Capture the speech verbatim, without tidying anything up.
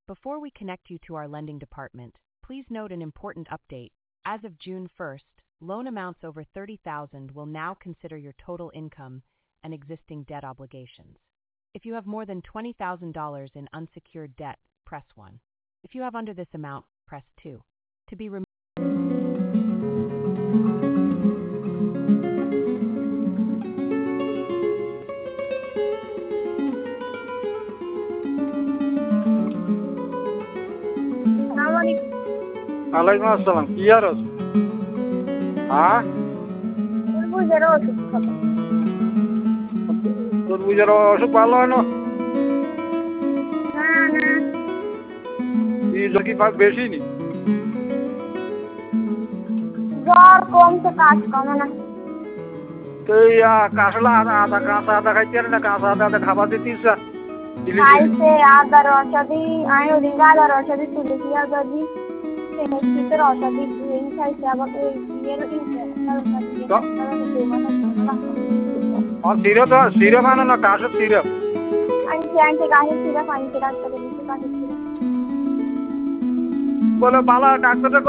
Before we connect you to our lending department, please note an important update. As of June first, loan amounts over thirty thousand dollars will now consider your total income and existing debt obligations. If you have more than twenty thousand dollars in unsecured debt, press one. If you have under this amount, press two. To be removed. ওয়ালাইকুম আসসালাম। কি আর আছে? হ্যাঁ, তরমুজের ওষুধ খাবো। তরমুজের অসুখ ভালো হয় না? না না, এই কি ভাগ বেশি নি? জ্বর কমছে, কাশ কমে না। তো এই কাশলা আদা আদা কাঁচা আদা খাইতে পারে না? কাঁচা আদা আদা খাবার দিতিস? খাইছে আদার ঔষধি, আমি ওদিন আদার ঔষধি তুলেছি, আদাদি শীতের ঔষধি এই খাইছে, আবার এই ইয়ের দিয়েছে। আর সিরাপ তো সিরাপ আনো না, কাশের সিরাপ আনছি আনছি কাশের সিরাপ আনছি, ডাক্তারের দিচ্ছে কাশের সিরাপ। বলে বালা ডাক্তারটা